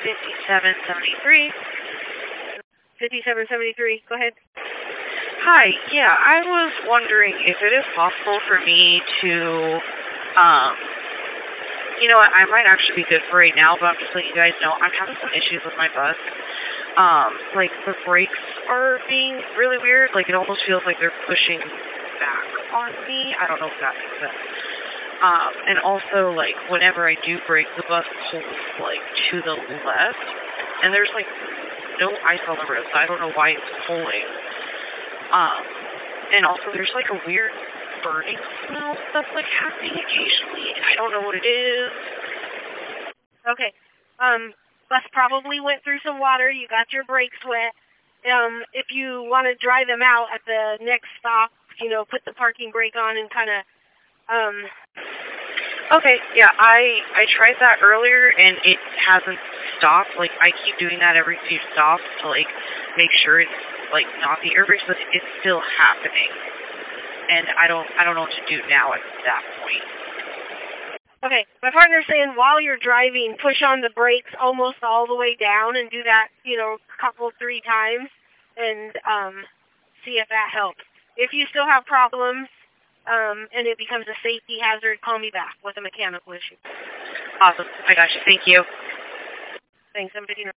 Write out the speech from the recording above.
5773. 5773, go ahead. Hi, yeah, I was wondering if it is possible for me to, you know what, I might actually be good for right now, but I'm just letting you guys know I'm having some issues with my bus. Like, the brakes are being really weird. Like, it almost feels like they're pushing back on me. I don't know if that makes sense. And also, like, whenever I do brake, the bus pulls, like, to the left, and there's, like, no ice on the road, so I don't know why it's pulling. And also there's, like, a weird burning smell that's, like, happening occasionally. I don't know what it is. Okay. Bus probably went through some water. You got your brakes wet. If you want to dry them out at the next stop, you know, put the parking brake on and kind of, Okay, yeah, I tried that earlier, and it hasn't stopped. Like, I keep doing that every few stops to, like, make sure it's, like, not the air brakes, but it's still happening. And I don't know what to do now at that point. Okay, my partner's saying while you're driving, push on the brakes almost all the way down and do that, you know, a couple, 3 times and see if that helps. If you still have problems and it becomes a safety hazard, call me back with a mechanical issue. Awesome. I got you. Thank you. Thanks. I'm